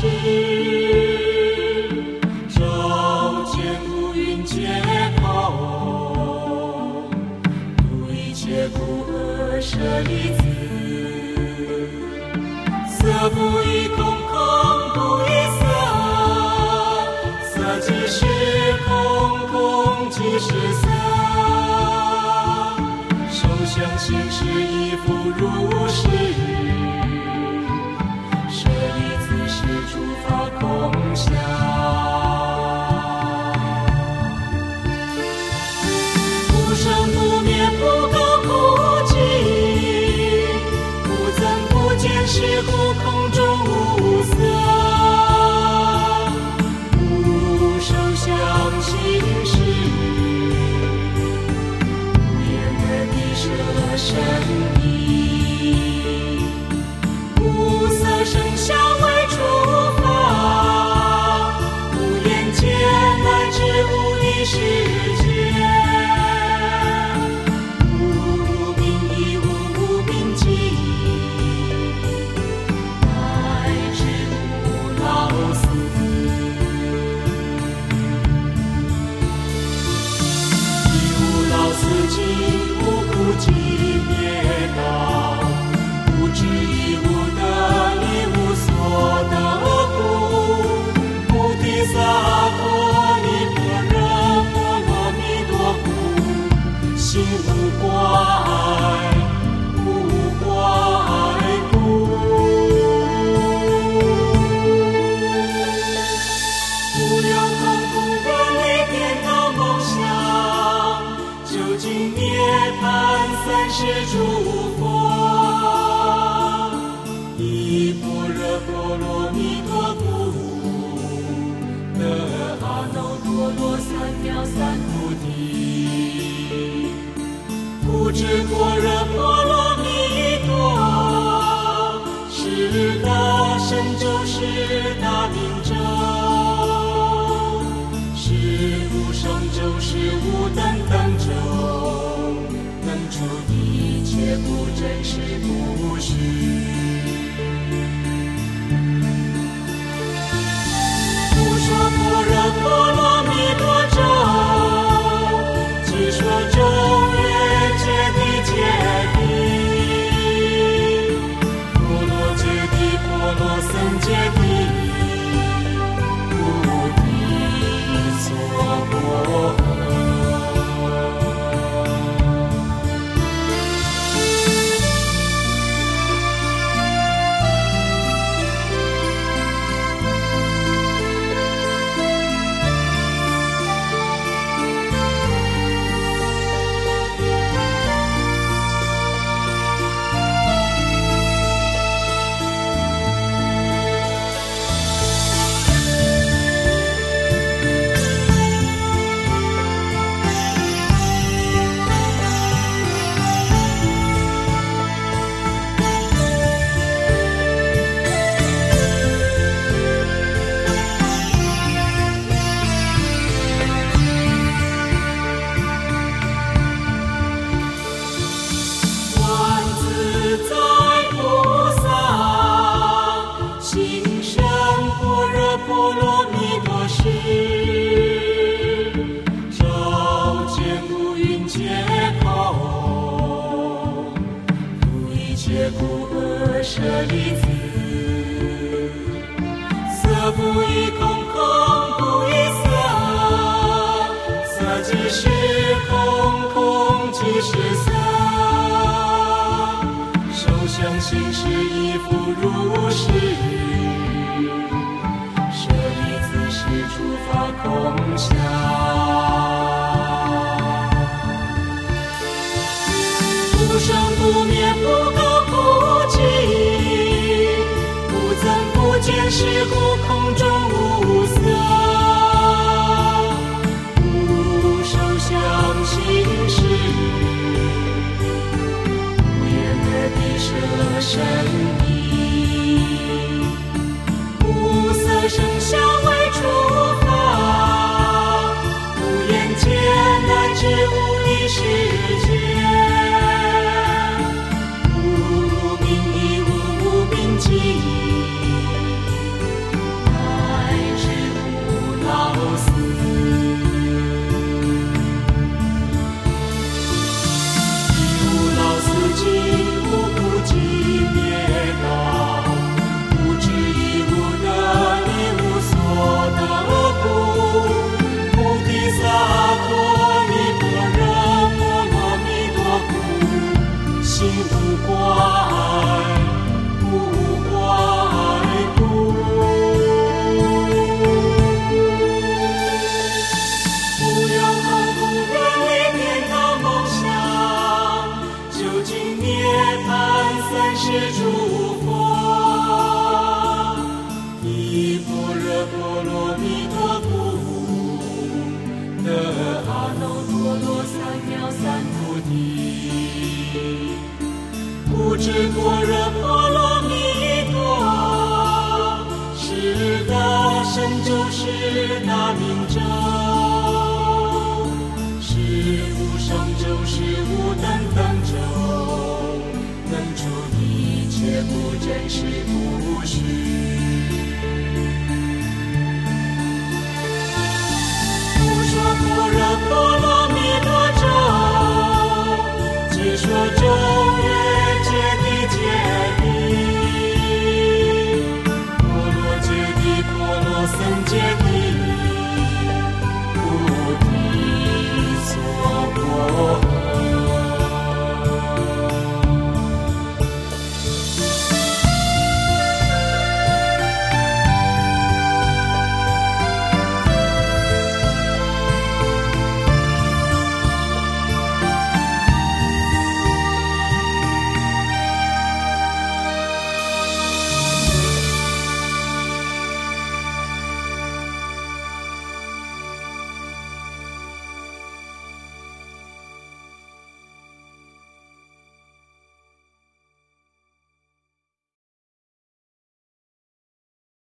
事，照见乌云皆空，度一切苦厄舍利子，色不异空，空不异色，色即是空，空即是色，受想行识亦复如是，舍利子是诸法空相。不生不灭，不垢不净，不增不减，是故空中无色，无受想行识，无眼耳鼻舌身意，无色声香味触法，无眼界乃至无意识界，无明亦无明尽，乃至无老死。亦无老死尽，无苦尽灭道，无智亦无得，亦无所得故，菩提萨埵尼般若波罗蜜多故，心无挂碍，无挂碍故。无有空空观内颠倒梦想，究竟涅槃三世诸佛，依般若波罗蜜多故，得阿耨多罗三藐三菩提。不知般若波罗蜜多，是大神咒，是大明咒，是无上咒，是无等等咒，能除一切不真实不虚。不说般若波罗蜜多咒，即说咒曰揭谛揭谛，波罗揭谛，波罗僧揭谛，菩提所摩诃。舍利子，色不异空，空不异色，色即是空，空即是色，受想行识亦复如是，舍利子是诸法空相。不生不灭，不垢不净，不增不减，是故空中无色，无受想行识，无眼耳鼻舌身意，无色声香味触法，无眼界乃至无意识界，无明亦无明尽， 波罗蜜多夫，得阿耨多罗三藐三菩提。不知般若波罗蜜多，是大神咒，是大明咒，是无上咒，是无等等咒，能除一切不真实不虚。不说般若波罗蜜多咒，只说咒曰揭谛揭谛，波罗揭谛，波罗僧揭谛。